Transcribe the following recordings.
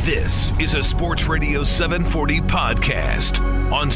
This is a Sports Radio 740 podcast on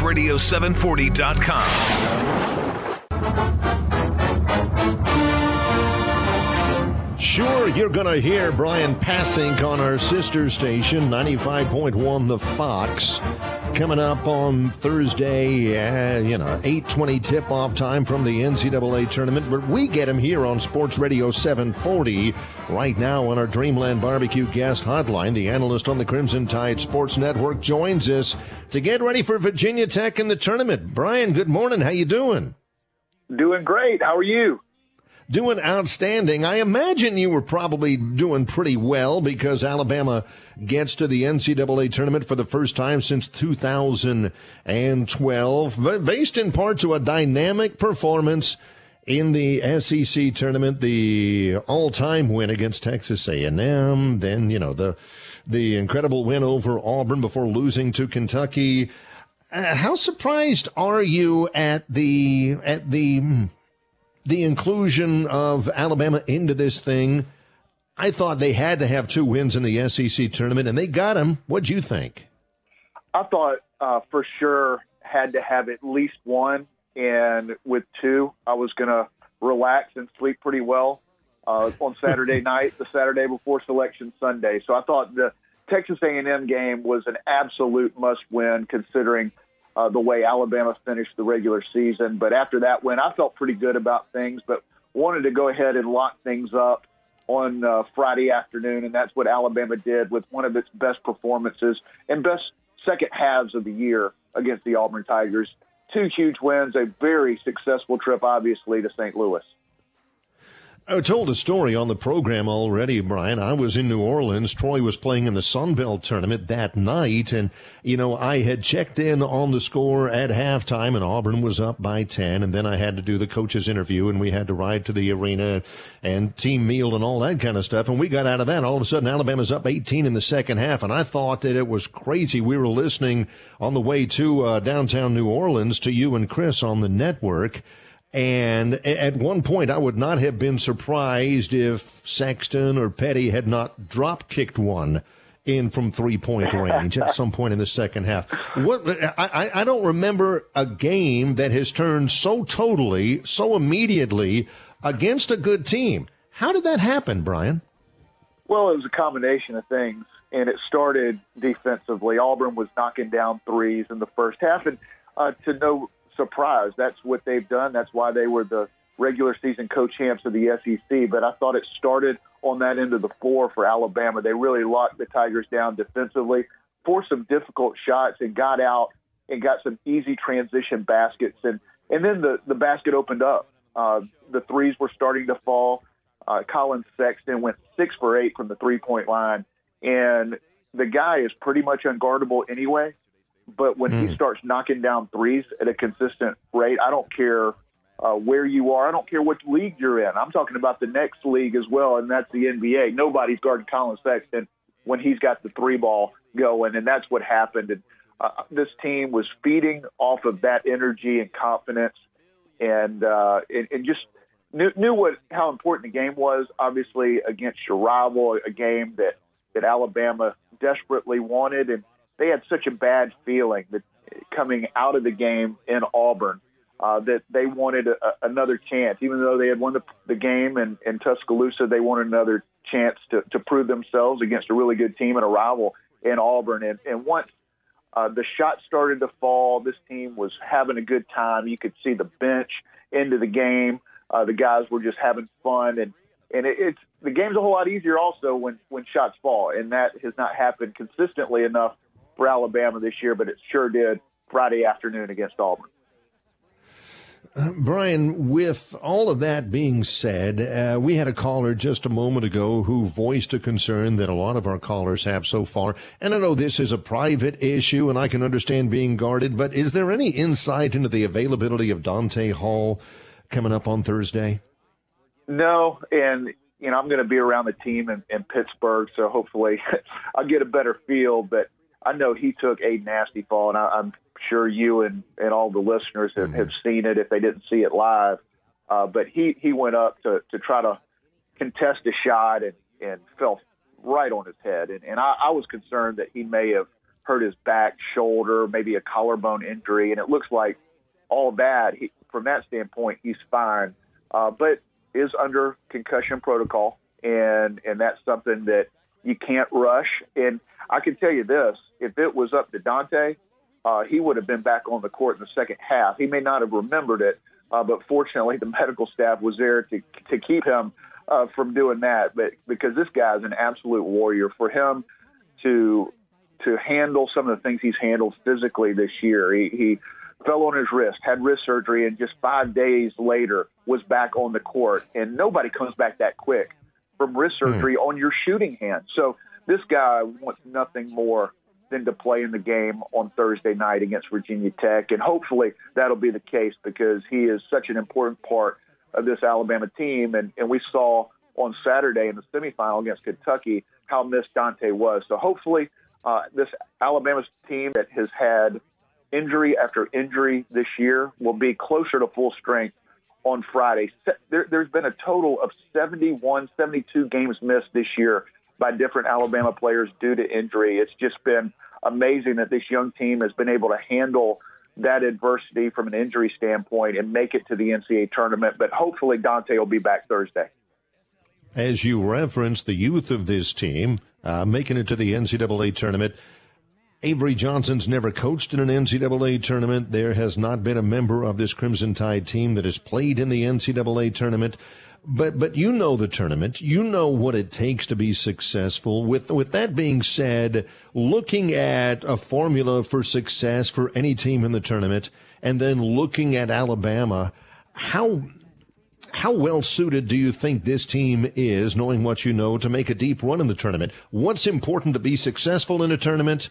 sportsradio740.com. Sure, you're going to hear Brian Passink on our sister station, 95.1 The Fox. Coming up on Thursday, 8:20 tip-off time from the NCAA tournament. But we get him here on Sports Radio 740. Right now on our Dreamland Barbecue guest hotline, the analyst on the Crimson Tide Sports Network joins us to get ready for Virginia Tech in the tournament. Brian, good morning. How you doing? Doing great. How are you? Doing outstanding. I imagine you were probably doing pretty well because Alabama gets to the NCAA tournament for the first time since 2012, based in part to a dynamic performance in the SEC tournament, the all-time win against Texas A&M, then, the incredible win over Auburn before losing to Kentucky. How surprised are you at the inclusion of Alabama into this thing? I thought they had to have two wins in the SEC tournament, and they got them. What'd you think? I thought for sure had to have at least one, and with two, I was going to relax and sleep pretty well on Saturday night, the Saturday before Selection Sunday. So I thought the Texas A&M game was an absolute must-win considering the way Alabama finished the regular season. But after that win, I felt pretty good about things, but wanted to go ahead and lock things up on Friday afternoon, and that's what Alabama did with one of its best performances and best second halves of the year against the Auburn Tigers. Two huge wins, a very successful trip, obviously, to St. Louis. I told a story on the program already, Brian. I was in New Orleans. Troy was playing in the Sun Belt tournament that night. And, I had checked in on the score at halftime, and Auburn was up by 10. And then I had to do the coach's interview, and we had to ride to the arena and team meal and all that kind of stuff. And we got out of that. All of a sudden, Alabama's up 18 in the second half. And I thought that it was crazy. We were listening on the way to downtown New Orleans to you and Chris on the network. And at one point, I would not have been surprised if Sexton or Petty had not drop-kicked one in from three-point range at some point in the second half. I don't remember a game that has turned so totally, so immediately against a good team. How did that happen, Brian? Well, it was a combination of things, and it started defensively. Auburn was knocking down threes in the first half, and to no surprise, that's what they've done. That's why they were the regular season co-champs of the SEC. But I thought it started on that end of the floor for Alabama. They really locked the Tigers down defensively, forced some difficult shots, and got out and got some easy transition baskets. And then the basket opened up. The threes were starting to fall. Colin Sexton went 6 for 8 from the three-point line. And the guy is pretty much unguardable anyway. But when he starts knocking down threes at a consistent rate, I don't care where you are. I don't care what league you're in. I'm talking about the next league as well, and that's the NBA. Nobody's guarding Colin Sexton when he's got the three ball going, and that's what happened. And this team was feeding off of that energy and confidence, and just knew how important the game was, obviously, against your rival, a game that Alabama desperately wanted. And they had such a bad feeling that coming out of the game in Auburn that they wanted another chance. Even though they had won the game in Tuscaloosa, they wanted another chance to prove themselves against a really good team and a rival in Auburn. And once the shots started to fall, this team was having a good time. You could see the bench into the game. The guys were just having fun. And it's the game's a whole lot easier also when shots fall. And that has not happened consistently enough for Alabama this year, but it sure did Friday afternoon against Auburn. Brian, with all of that being said, we had a caller just a moment ago who voiced a concern that a lot of our callers have so far. And I know this is a private issue, and I can understand being guarded, but is there any insight into the availability of Dante Hall coming up on Thursday? No, and I'm going to be around the team in Pittsburgh, so hopefully I'll get a better feel, but I know he took a nasty fall, and I'm sure you and all the listeners have seen it if they didn't see it live. But he went up to try to contest a shot and fell right on his head. And I was concerned that he may have hurt his back, shoulder, maybe a collarbone injury. And it looks like all that, from that standpoint, he's fine, but is under concussion protocol. And that's something that you can't rush. And I can tell you this, if it was up to Dante, he would have been back on the court in the second half. He may not have remembered it, but fortunately the medical staff was there to keep him from doing that. But because this guy is an absolute warrior, for him to handle some of the things he's handled physically this year, he fell on his wrist, had wrist surgery, and just 5 days later was back on the court. And nobody comes back that quick from wrist surgery on your shooting hand. So this guy wants nothing more than to play in the game on Thursday night against Virginia Tech. And hopefully that'll be the case, because he is such an important part of this Alabama team. And we saw on Saturday in the semifinal against Kentucky how missed Dante was. So hopefully this Alabama team that has had injury after injury this year will be closer to full strength on Friday. There's been a total of 71, 72 games missed this year by different Alabama players due to injury. It's just been amazing that this young team has been able to handle that adversity from an injury standpoint and make it to the NCAA tournament. But hopefully Dante will be back Thursday. As you referenced the youth of this team making it to the NCAA tournament, Avery Johnson's never coached in an NCAA tournament. There has not been a member of this Crimson Tide team that has played in the NCAA tournament. But you know the tournament. You know what it takes to be successful. With that being said, looking at a formula for success for any team in the tournament, and then looking at Alabama, how well suited do you think this team is, knowing what you know, to make a deep run in the tournament? What's important to be successful in a tournament,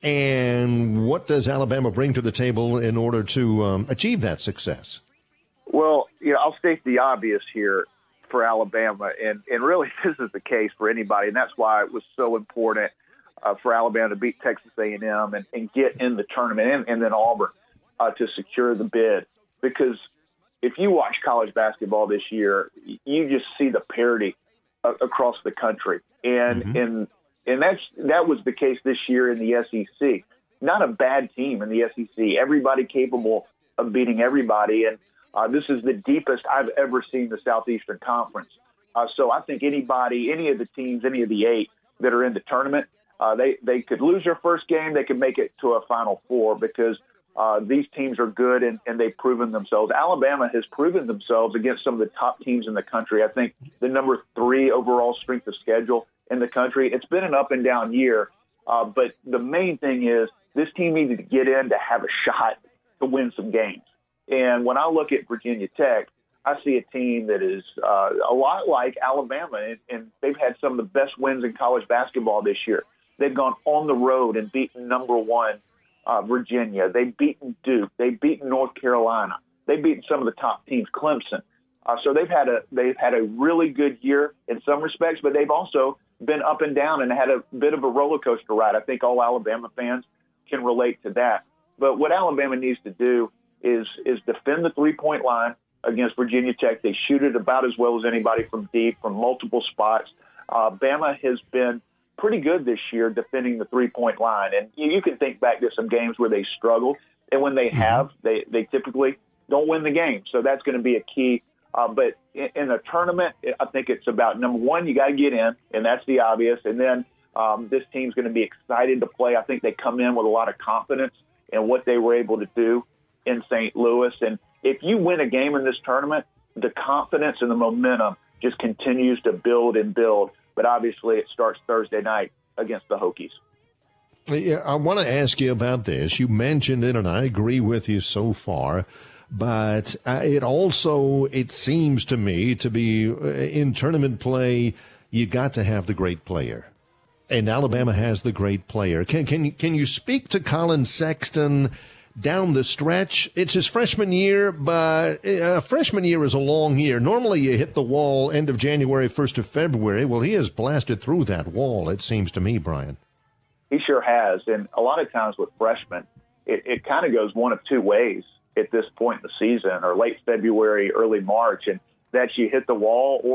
and what does Alabama bring to the table in order to achieve that success? Well, I'll state the obvious here for Alabama, and really this is the case for anybody, and that's why it was so important for Alabama to beat Texas A&M and get in the tournament, and then Auburn to secure the bid. Because if you watch college basketball this year, you just see the parity across the country, and that was the case this year in the SEC. Not a bad team in the SEC. Everybody capable of beating everybody, and this is the deepest I've ever seen the Southeastern Conference. So I think any of the teams, any of the 8 that are in the tournament, they could lose their first game. They could make it to a Final Four, because these teams are good and they've proven themselves. Alabama has proven themselves against some of the top teams in the country. I think the number 3 overall strength of schedule in the country. It's been an up and down year, but the main thing is this team needed to get in to have a shot to win some games. And when I look at Virginia Tech, I see a team that is a lot like Alabama, and they've had some of the best wins in college basketball this year. They've gone on the road and beaten number 1 Virginia. They've beaten Duke. They've beaten North Carolina. They've beaten some of the top teams, Clemson. So they've had a really good year in some respects, but they've also been up and down and had a bit of a roller coaster ride. I think all Alabama fans can relate to that. But what Alabama needs to do is defend the 3-point line against Virginia Tech. They shoot it about as well as anybody from deep, from multiple spots. Bama has been pretty good this year defending the 3-point line. And you can think back to some games where they struggled. And when they have, they typically don't win the game. So that's going to be a key. But in a tournament, I think it's about, number 1, you got to get in, and that's the obvious. And then this team's going to be excited to play. I think they come in with a lot of confidence in what they were able to do in St. Louis. And if you win a game in this tournament, the confidence and the momentum just continues to build and build. But obviously it starts Thursday night against the Hokies. Yeah, I want to ask you about this. You mentioned it, and I agree with you so far. But it seems to me to be in tournament play, you got to have the great player. And Alabama has the great player. Can you speak to Colin Sexton down the stretch? It's his freshman year, but freshman year is a long year. Normally you hit the wall end of January, 1st of February. Well, he has blasted through that wall, it seems to me, Brian. He sure has. And a lot of times with freshmen, it kind of goes one of two ways at this point in the season, or late February, early March, and that you hit the wall or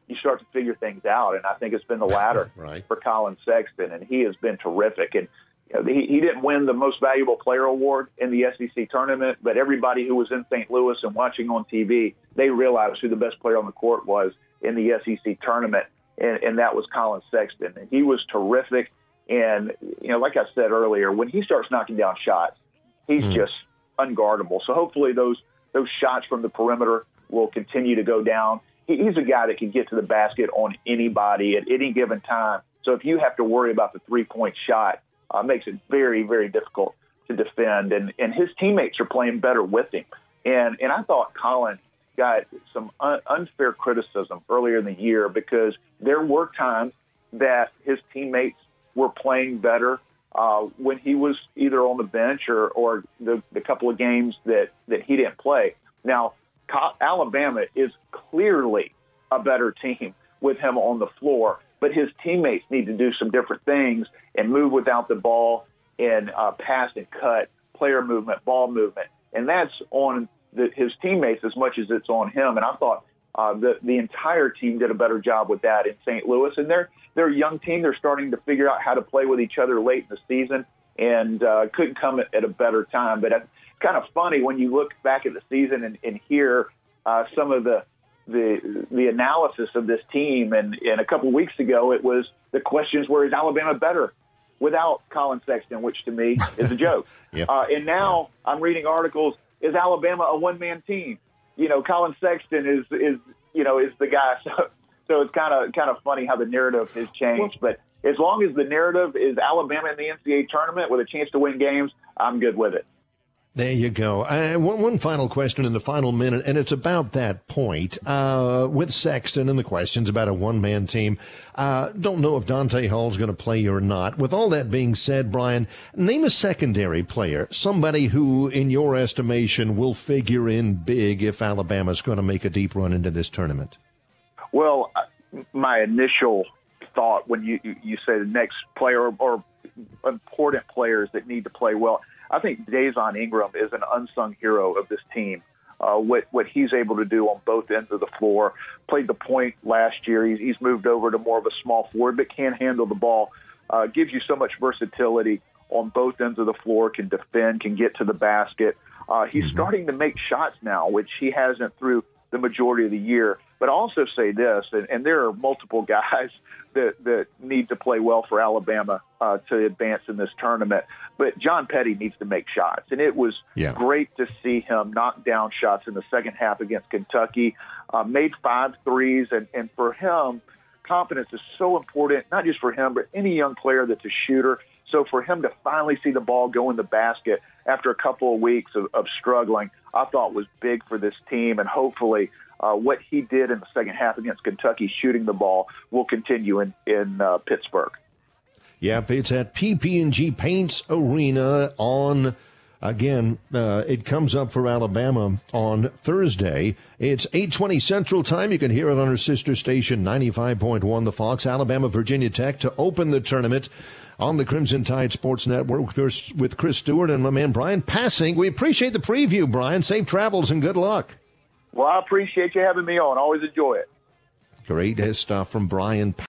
you start to figure things out. And I think it's been the latter right. for Colin Sexton, and he has been terrific. And he didn't win the most valuable player award in the SEC tournament, but everybody who was in St. Louis and watching on TV, they realized who the best player on the court was in the SEC tournament, and that was Colin Sexton. And he was terrific. And, like I said earlier, when he starts knocking down shots, he's just unguardable. So hopefully those shots from the perimeter will continue to go down. He's a guy that can get to the basket on anybody at any given time. So if you have to worry about the three-point shot, makes it very, very difficult to defend. And his teammates are playing better with him. And I thought Colin got some unfair criticism earlier in the year because there were times that his teammates were playing better when he was either on the bench or the couple of games that he didn't play. Now, Alabama is clearly a better team with him on the floor, but his teammates need to do some different things and move without the ball and pass and cut, player movement, ball movement. And that's on his teammates as much as it's on him. And I thought the entire team did a better job with that in St. Louis. And they're a young team. They're starting to figure out how to play with each other late in the season and couldn't come at a better time. But it's kind of funny when you look back at the season and hear some of the analysis of this team. And a couple of weeks ago, it was the questions were, is Alabama better without Colin Sexton, which to me is a joke. And now I'm reading articles, is Alabama a one-man team? Colin Sexton is the guy. So it's kind of funny how the narrative has changed. But as long as the narrative is Alabama in the NCAA tournament with a chance to win games, I'm good with it. There you go. One final question in the final minute, and it's about that point with Sexton and the questions about a one-man team. Don't know if Dante Hall's going to play or not. With all that being said, Brian, name a secondary player, somebody who, in your estimation, will figure in big if Alabama's going to make a deep run into this tournament. Well, my initial thought when you say the next player or important players that need to play well, I think Dazon Ingram is an unsung hero of this team. What he's able to do on both ends of the floor, played the point last year. He's moved over to more of a small forward, but can handle the ball. Gives you so much versatility on both ends of the floor, can defend, can get to the basket. He's starting to make shots now, which he hasn't through the majority of the year. But I'll also say this, and there are multiple guys that need to play well for Alabama to advance in this tournament. But John Petty needs to make shots. And it was great to see him knock down shots in the second half against Kentucky, made 5 threes. And for him, confidence is so important, not just for him, but any young player that's a shooter. So for him to finally see the ball go in the basket after a couple of weeks of struggling, I thought was big for this team. And hopefully what he did in the second half against Kentucky, shooting the ball, will continue in Pittsburgh. Yep, it's at PP&G Paints Arena on, again, it comes up for Alabama on Thursday. It's 8:20 Central Time. You can hear it on our sister station, 95.1 The Fox. Alabama, Virginia Tech to open the tournament on the Crimson Tide Sports Network with Chris Stewart and my man Brian Passing. We appreciate the preview, Brian. Safe travels and good luck. Well, I appreciate you having me on. Always enjoy it. Great stuff from Brian